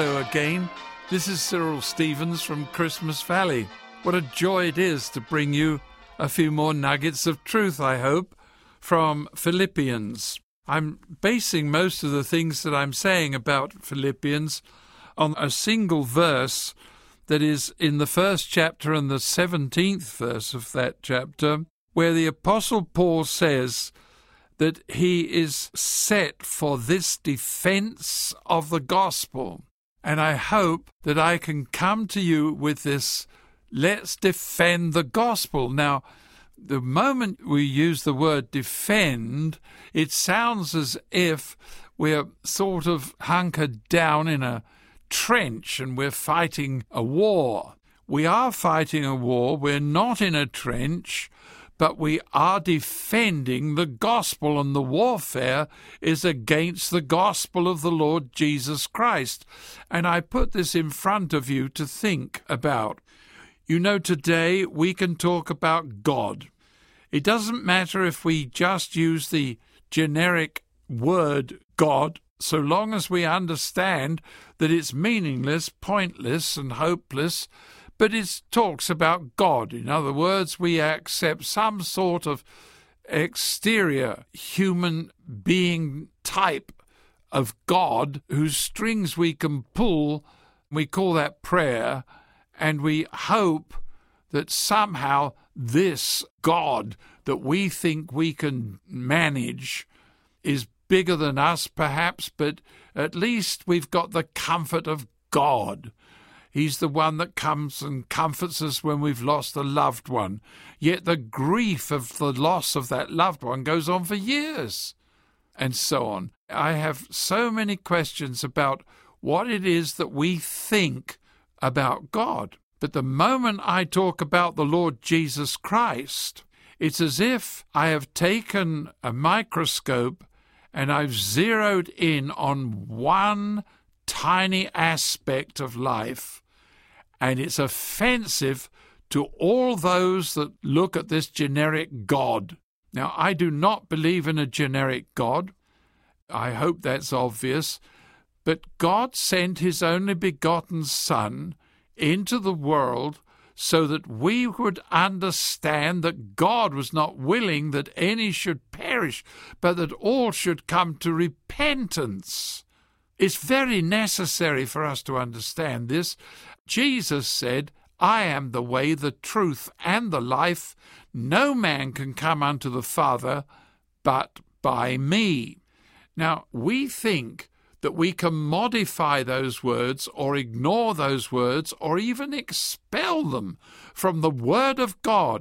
Hello again. This is Cyril Stevens from Christmas Valley. What a joy it is to bring you a few more nuggets of truth, I hope, from Philippians. I'm basing most of the things that I'm saying about Philippians on a single verse that is in the first chapter and the 17th verse of that chapter, where the Apostle Paul says that he is set for this defense of the gospel. And I hope that I can come to you with this, let's defend the gospel. Now, the moment we use the word defend, it sounds as if we're sort of hunkered down in a trench and we're fighting a war. We are fighting a war. We're not in a trench, but we are defending the gospel, and the warfare is against the gospel of the Lord Jesus Christ. And I put this in front of you to think about. You know, today we can talk about God. It doesn't matter if we just use the generic word God, so long as we understand that it's meaningless, pointless, and hopeless, but it talks about God. In other words, we accept some sort of exterior human being type of God whose strings we can pull. We call that prayer, and we hope that somehow this God that we think we can manage is bigger than us, perhaps, but at least we've got the comfort of God. He's the one that comes and comforts us when we've lost a loved one. Yet the grief of the loss of that loved one goes on for years, and so on. I have so many questions about what it is that we think about God. But the moment I talk about the Lord Jesus Christ, it's as if I have taken a microscope and I've zeroed in on one tiny aspect of life, and it's offensive to all those that look at this generic God. Now, I do not believe in a generic God. I hope that's obvious. But God sent his only begotten Son into the world so that we would understand that God was not willing that any should perish, but that all should come to repentance. It's very necessary for us to understand this. Jesus said, I am the way, the truth, and the life. No man can come unto the Father but by me. Now, we think that we can modify those words or ignore those words or even expel them from the Word of God.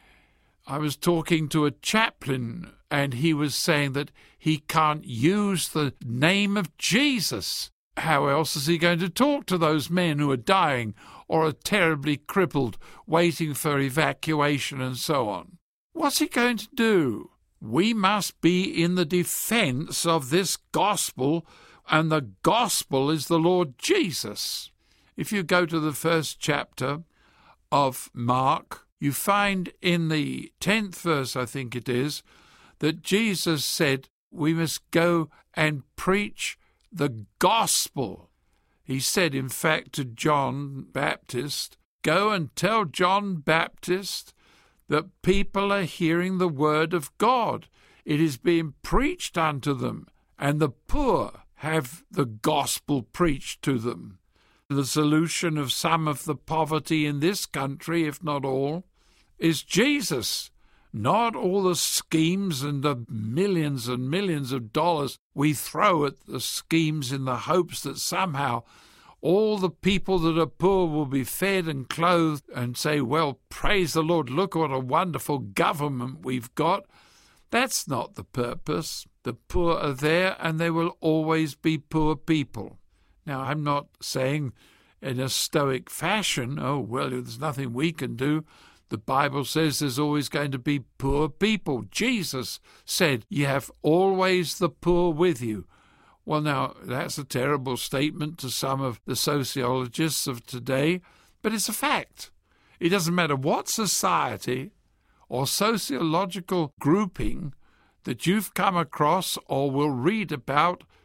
I was talking to a chaplain, and he was saying that he can't use the name of Jesus. How else is he going to talk to those men who are dying or are terribly crippled, waiting for evacuation and so on? What's he going to do? We must be in the defense of this gospel, and the gospel is the Lord Jesus. If you go to the first chapter of Mark, you find in the 10th verse, I think it is, that Jesus said we must go and preach the gospel. He said, in fact, to John Baptist, go and tell John Baptist that people are hearing the word of God. It is being preached unto them, and the poor have the gospel preached to them. The solution of some of the poverty in this country, if not all, is Jesus, not all the schemes and the millions and millions of dollars we throw at the schemes in the hopes that somehow all the people that are poor will be fed and clothed and say, well, praise the Lord, look what a wonderful government we've got. That's not the purpose. The poor are there, and there will always be poor people. Now, I'm not saying in a stoic fashion, oh, well, there's nothing we can do. The Bible says there's always going to be poor people. Jesus said, you have always the poor with you. Well, now, that's a terrible statement to some of the sociologists of today, but it's a fact. It doesn't matter what society or sociological grouping that you've come across or will read about,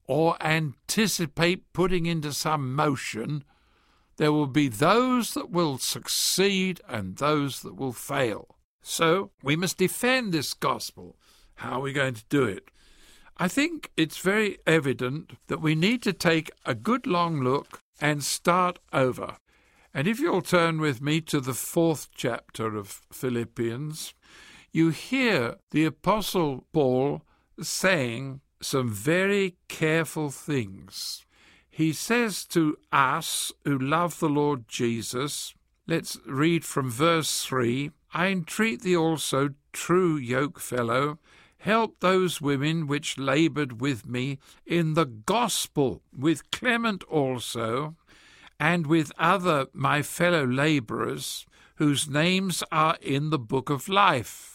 or anticipate putting into some motion, there will be those that will succeed and those that will fail. So we must defend this gospel. How are we going to do it? I think it's very evident that we need to take a good long look and start over. And if you'll turn with me to the 4th chapter of Philippians, you hear the Apostle Paul saying some very careful things. He says to us who love the Lord Jesus, let's read from verse 3, I entreat thee also, true yokefellow, help those women which laboured with me in the gospel, with Clement also, and with other my fellow labourers, whose names are in the book of life.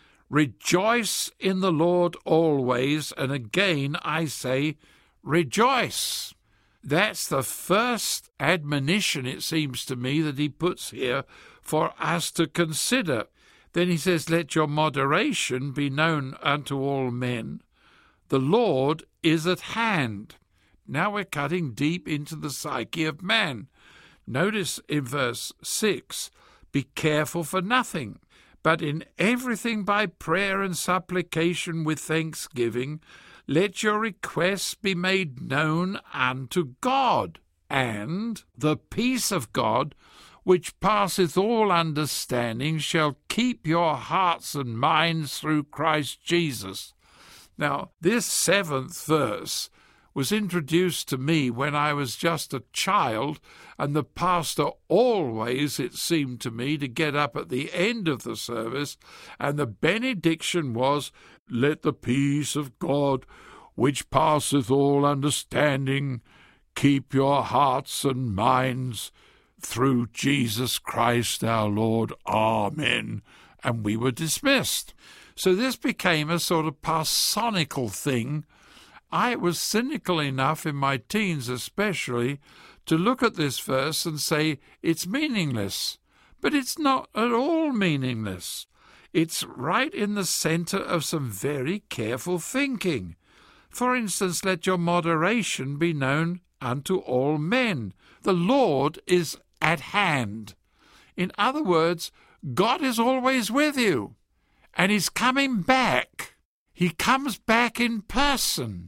Rejoice in the Lord always, and again I say, rejoice. That's the first admonition, it seems to me, that he puts here for us to consider. Then he says, let your moderation be known unto all men. The Lord is at hand. Now we're cutting deep into the psyche of man. Notice in verse 6, be careful for nothing, but in everything by prayer and supplication with thanksgiving, let your requests be made known unto God, and the peace of God, which passeth all understanding, shall keep your hearts and minds through Christ Jesus. Now, this 7th verse was introduced to me when I was just a child, and the pastor always, it seemed to me, to get up at the end of the service, and the benediction was, let the peace of God, which passeth all understanding, keep your hearts and minds through Jesus Christ our Lord. Amen. And we were dismissed. So this became a sort of parsonical thing. I was cynical enough in my teens especially to look at this verse and say it's meaningless. But it's not at all meaningless. It's right in the centre of some very careful thinking. For instance, let your moderation be known unto all men. The Lord is at hand. In other words, God is always with you, and he's coming back. He comes back in person.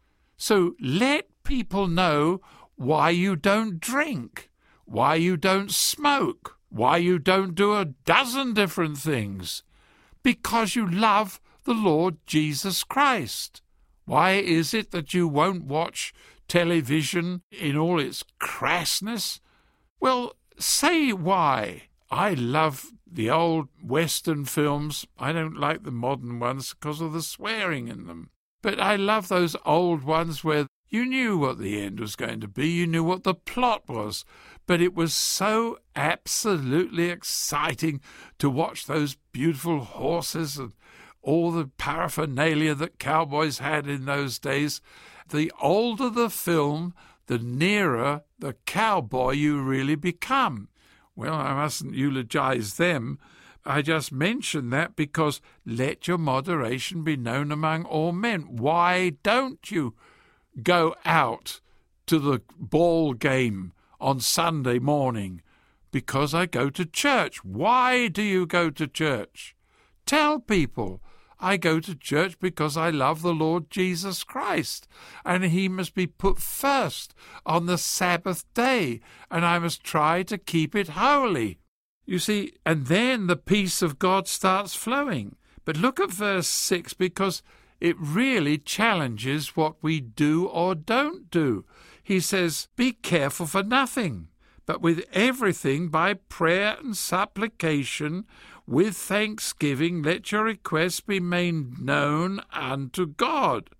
So let people know why you don't drink, why you don't smoke, why you don't do a dozen different things. Because you love the Lord Jesus Christ. Why is it that you won't watch television in all its crassness? Well, say why. I love the old Western films. I don't like the modern ones because of the swearing in them. But I love those old ones where you knew what the end was going to be, you knew what the plot was, but it was so absolutely exciting to watch those beautiful horses and all the paraphernalia that cowboys had in those days. The older the film, the nearer the cowboy you really become. Well, I mustn't eulogize them. I just mention that because let your moderation be known among all men. Why don't you go out to the ball game on Sunday morning? Because I go to church. Why do you go to church? Tell people. I go to church because I love the Lord Jesus Christ, and he must be put first on the Sabbath day, and I must try to keep it holy. You see, and then the peace of God starts flowing. But look at verse 6, because it really challenges what we do or don't do. He says, be careful for nothing, but with everything by prayer and supplication, with thanksgiving, let your requests be made known unto God.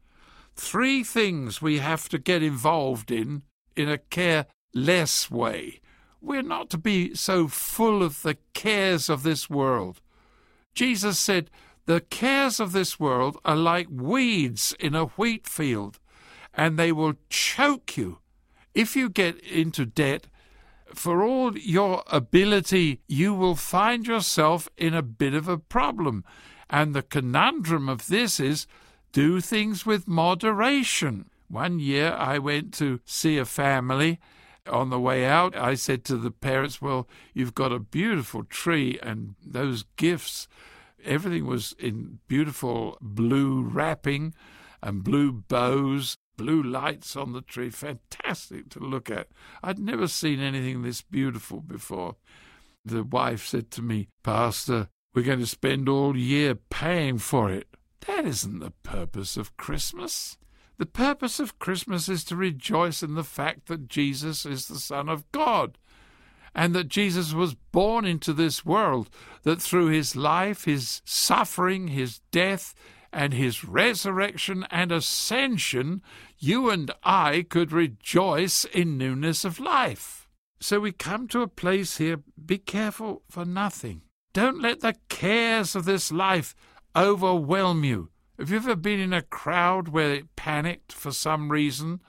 3 things we have to get involved in a careless way. We're not to be so full of the cares of this world. Jesus said, the cares of this world are like weeds in a wheat field, and they will choke you. If you get into debt, for all your ability, you will find yourself in a bit of a problem. And the conundrum of this is, do things with moderation. One year I went to see a family. On the way out, I said to the parents, well, you've got a beautiful tree and those gifts. Everything was in beautiful blue wrapping and blue bows, blue lights on the tree. Fantastic to look at. I'd never seen anything this beautiful before. The wife said to me, Pastor, we're going to spend all year paying for it. That isn't the purpose of Christmas. The purpose of Christmas is to rejoice in the fact that Jesus is the Son of God and that Jesus was born into this world, that through his life, his suffering, his death, and his resurrection and ascension, you and I could rejoice in newness of life. So we come to a place here, be careful for nothing. Don't let the cares of this life overwhelm you. Have you ever been in a crowd where it panicked for some reason?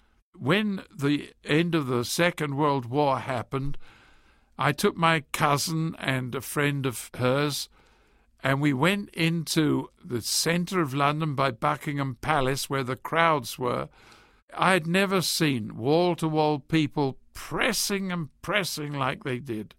When the end of the Second World War happened, I took my cousin and a friend of hers, and we went into the centre of London by Buckingham Palace where the crowds were. I had never seen wall-to-wall people pressing and pressing like they did.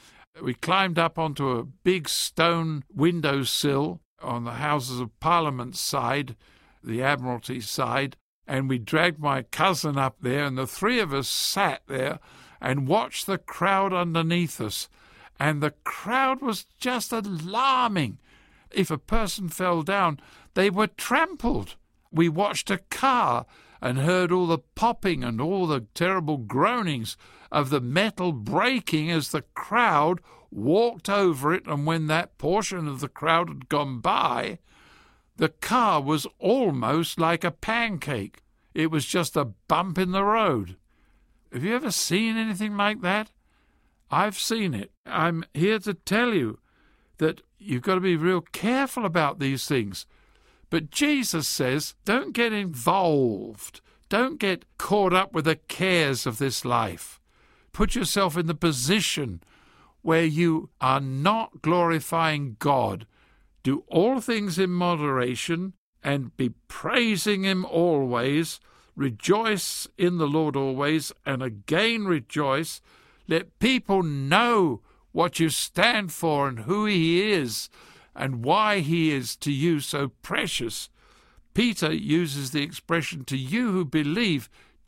We climbed up onto a big stone windowsill on the Houses of Parliament side, the Admiralty side, and we dragged my cousin up there, and the three of us sat there and watched the crowd underneath us. And the crowd was just alarming. If a person fell down, they were trampled. We watched a car and heard all the popping and all the terrible groanings of the metal breaking as the crowd walked over it, and when that portion of the crowd had gone by, the car was almost like a pancake. It was just a bump in the road. Have you ever seen anything like that? I've seen it. I'm here to tell you that you've got to be real careful about these things. But Jesus says, don't get involved. Don't get caught up with the cares of this life. Put yourself in the position where you are not glorifying God. Do all things in moderation and be praising him always. Rejoice in the Lord always, and again rejoice. Let people know what you stand for and who he is and why he is to you so precious. Peter uses the expression, to you who believe,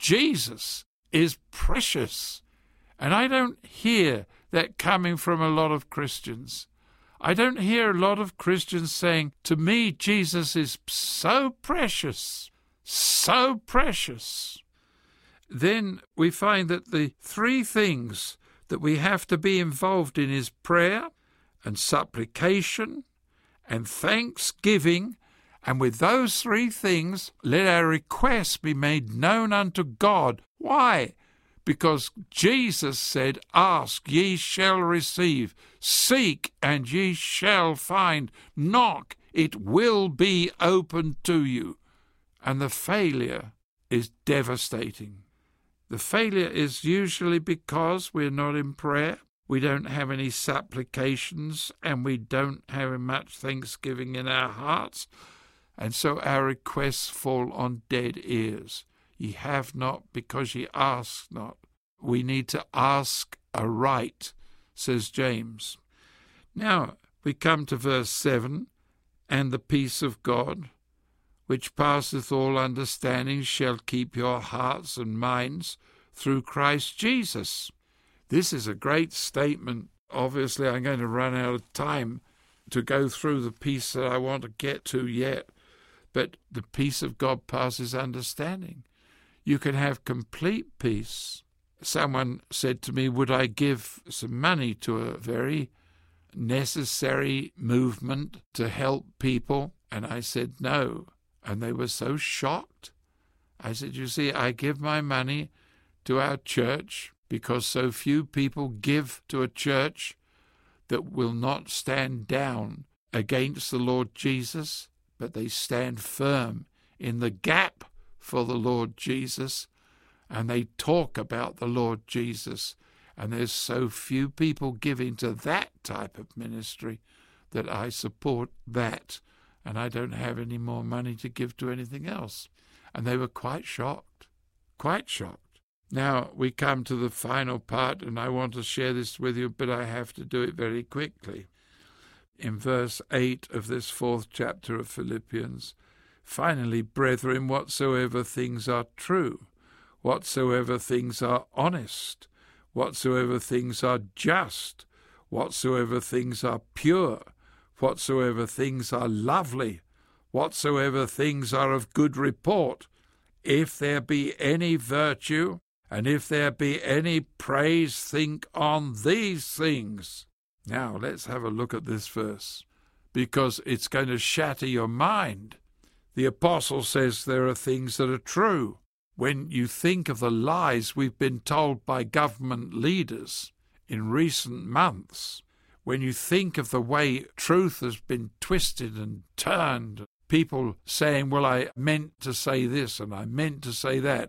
Jesus is precious. And I don't hear that coming from a lot of Christians. I don't hear a lot of Christians saying, to me, Jesus is so precious, so precious. Then we find that the three things that we have to be involved in is prayer and supplication and thanksgiving. And with those three things, let our requests be made known unto God. Why? Because Jesus said, ask, ye shall receive. Seek, and ye shall find. Knock, it will be opened to you. And the failure is devastating. The failure is usually because we're not in prayer, we don't have any supplications, and we don't have much thanksgiving in our hearts, and so our requests fall on dead ears. Ye have not because ye ask not. We need to ask aright, says James. Now we come to verse 7, and the peace of God, which passeth all understanding, shall keep your hearts and minds through Christ Jesus. This is a great statement. Obviously, I'm going to run out of time to go through the piece that I want to get to yet, but the peace of God passes understanding. You can have complete peace. Someone said to me, would I give some money to a very necessary movement to help people? And I said no. And they were so shocked. I said, you see, I give my money to our church because so few people give to a church that will not stand down against the Lord Jesus, but they stand firm in the gap for the Lord Jesus, and they talk about the Lord Jesus. And there's so few people giving to that type of ministry that I support that, and I don't have any more money to give to anything else. And they were quite shocked, quite shocked. Now we come to the final part, and I want to share this with you, but I have to do it very quickly. In verse 8 of this 4th chapter of Philippians, finally, brethren, whatsoever things are true, whatsoever things are honest, whatsoever things are just, whatsoever things are pure, whatsoever things are lovely, whatsoever things are of good report, if there be any virtue, and if there be any praise, think on these things. Now, let's have a look at this verse, because it's going to shatter your mind. The apostle says there are things that are true. When you think of the lies we've been told by government leaders in recent months, when you think of the way truth has been twisted and turned, people saying, well, I meant to say this and I meant to say that,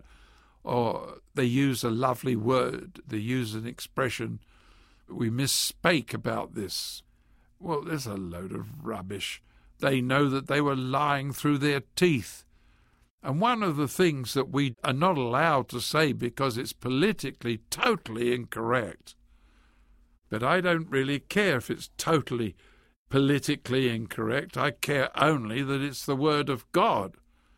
or they use a lovely word, they use an expression, we misspoke about this. Well, there's a load of rubbish. They know that they were lying through their teeth. And one of the things that we are not allowed to say because it's politically totally incorrect, but I don't really care if it's totally politically incorrect. I care only that it's the word of God.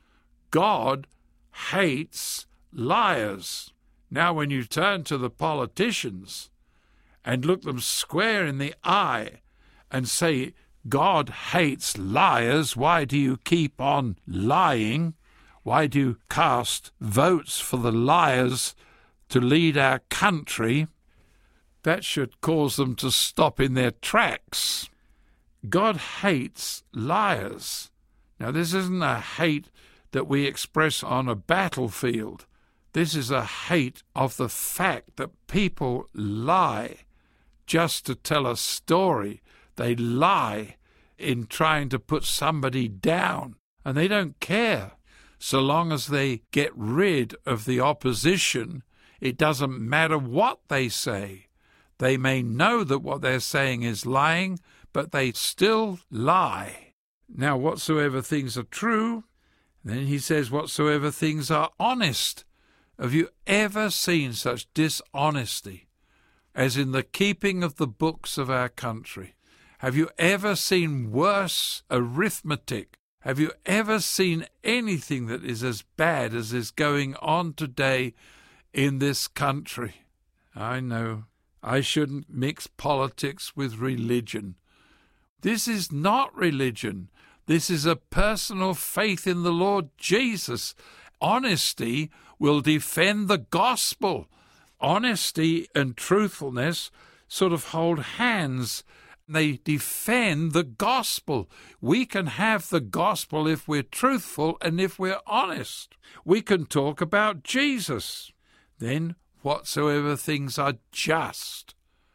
God hates liars. Now, when you turn to the politicians and look them square in the eye and say, God hates liars, why do you keep on lying? Why do you cast votes for the liars to lead our country? That should cause them to stop in their tracks. God hates liars. Now, this isn't a hate that we express on a battlefield. This is a hate of the fact that people lie just to tell a story. They lie in trying to put somebody down, and they don't care. So long as they get rid of the opposition, it doesn't matter what they say. They may know that what they're saying is lying, but they still lie. Now, whatsoever things are true, then he says, whatsoever things are honest. Have you ever seen such dishonesty as in the keeping of the books of our country? Have you ever seen worse arithmetic? Have you ever seen anything that is as bad as is going on today in this country? I know I shouldn't mix politics with religion. This is not religion. This is a personal faith in the Lord Jesus. Honesty will defend the gospel. Honesty and truthfulness sort of hold hands. They defend the gospel. We can have the gospel if we're truthful and if we're honest. We can talk about Jesus. Then whatsoever things are just.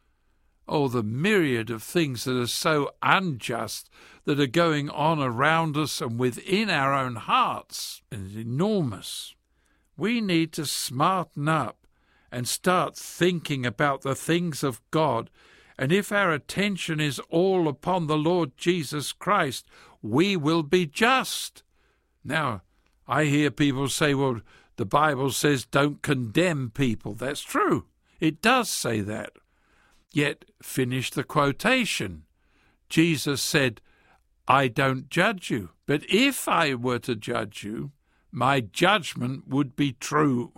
Oh, the myriad of things that are so unjust that are going on around us and within our own hearts is enormous. We need to smarten up and start thinking about the things of God. And if our attention is all upon the Lord Jesus Christ, we will be just. Now, I hear people say, well, the Bible says don't condemn people. That's true. It does say that. Yet, finish the quotation. Jesus said, I don't judge you. But if I were to judge you, my judgment would be true.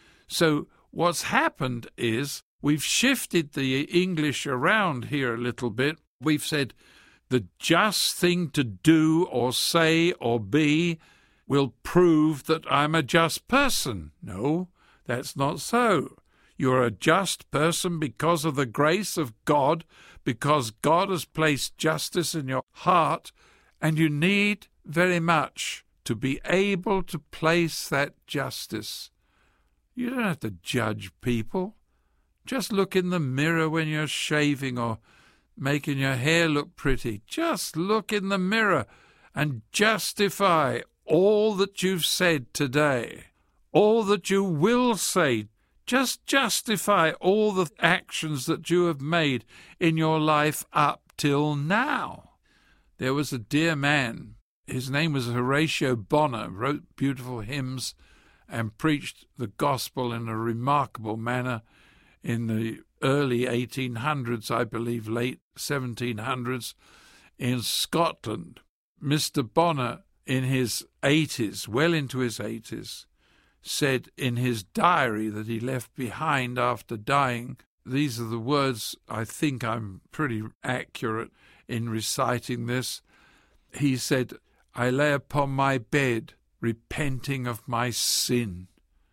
So what's happened is, we've shifted the English around here a little bit. We've said the just thing to do or say or be will prove that I'm a just person. No, that's not so. You're a just person because of the grace of God, because God has placed justice in your heart, and you need very much to be able to place that justice. You don't have to judge people. Just look in the mirror when you're shaving or making your hair look pretty. Just look in the mirror and justify all that you've said today, all that you will say. Just justify all the actions that you have made in your life up till now. There was a dear man His name was Horatio Bonner, wrote beautiful hymns and preached the gospel in a remarkable manner in the early 1800s, I believe, late 1700s, in Scotland. Mr. Bonner, in his 80s, well into his 80s, said in his diary that he left behind after dying, these are the words, I think I'm pretty accurate in reciting this. He said, "I lay upon my bed, repenting of my sin."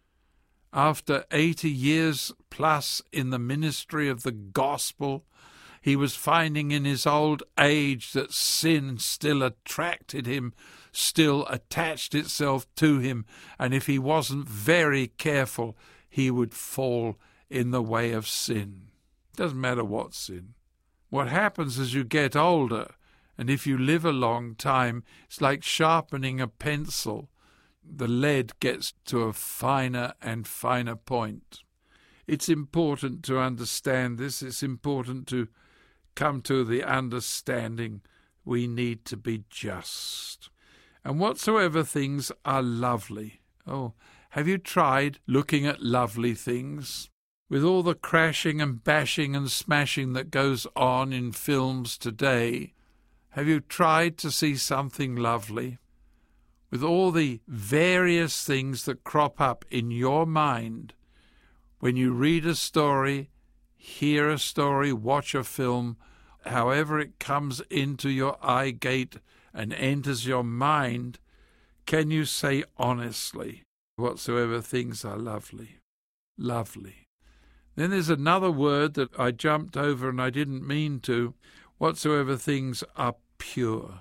After 80 years plus in the ministry of the gospel, he was finding in his old age that sin still attracted him, still attached itself to him, and if he wasn't very careful, he would fall in the way of sin. Doesn't matter what sin. What happens as you get older, and if you live a long time, it's like sharpening a pencil. The lead gets to a finer and finer point. It's important to understand this. It's important to come to the understanding we need to be just. And whatsoever things are lovely. Oh, have you tried looking at lovely things? With all the crashing and bashing and smashing that goes on in films today, have you tried to see something lovely? With all the various things that crop up in your mind when you read a story, hear a story, watch a film, however it comes into your eye gate and enters your mind, can you say honestly, whatsoever things are lovely? Lovely. Then there's another word that I jumped over and I didn't mean to, whatsoever things are pure.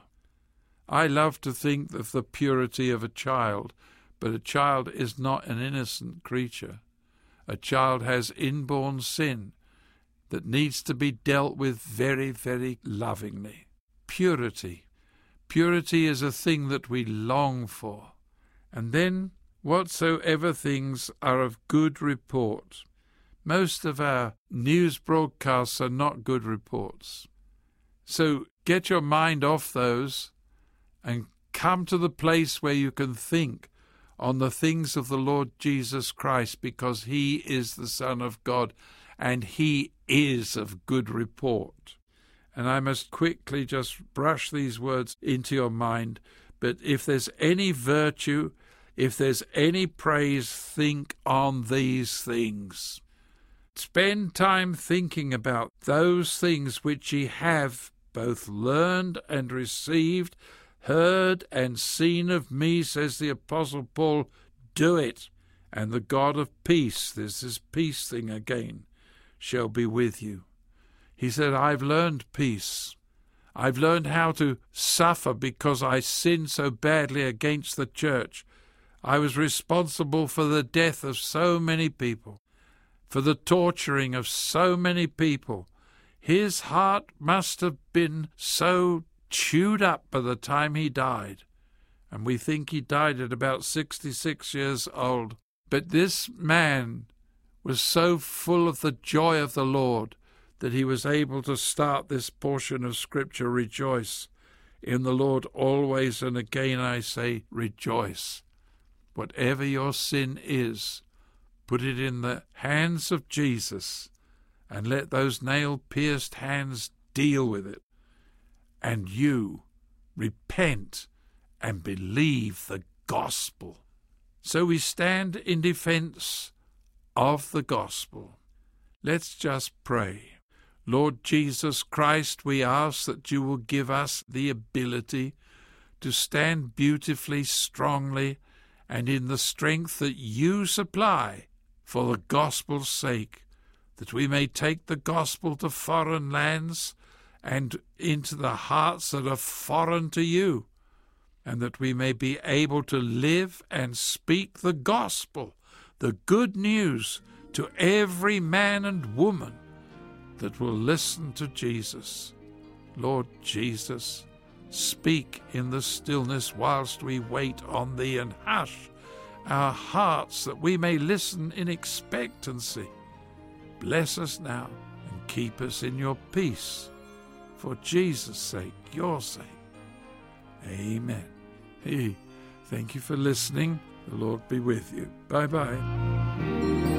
I love to think of the purity of a child, but a child is not an innocent creature. A child has inborn sin that needs to be dealt with very, very lovingly. Purity. Purity is a thing that we long for. And then, whatsoever things are of good report. Most of our news broadcasts are not good reports. So get your mind off those and come to the place where you can think on the things of the Lord Jesus Christ, because he is the Son of God and he is of good report. And I must quickly just brush these words into your mind. But if there's any virtue, if there's any praise, think on these things. Spend time thinking about those things which ye have both learned and received, heard and seen of me, says the Apostle Paul. Do it, and the God of peace, there's this peace thing again, shall be with you. He said, I've learned peace. I've learned how to suffer because I sinned so badly against the church. I was responsible for the death of so many people, for the torturing of so many people. His heart must have been so chewed up by the time he died. And we think he died at about 66 years old. But this man was so full of the joy of the Lord that he was able to start this portion of Scripture, rejoice in the Lord always, and again I say rejoice. Whatever your sin is, put it in the hands of Jesus and let those nail-pierced hands deal with it. And you repent and believe the gospel. So we stand in defense of the gospel. Let's just pray. Lord Jesus Christ, we ask that you will give us the ability to stand beautifully, strongly, and in the strength that you supply for the gospel's sake, that we may take the gospel to foreign lands and into the hearts that are foreign to you, and that we may be able to live and speak the gospel, the good news, to every man and woman that will listen to Jesus. Lord Jesus, speak in the stillness whilst we wait on thee, and hush our hearts that we may listen in expectancy. Bless us now and keep us in your peace. For Jesus' sake, your sake. Amen. Hey, thank you for listening. The Lord be with you. Bye-bye.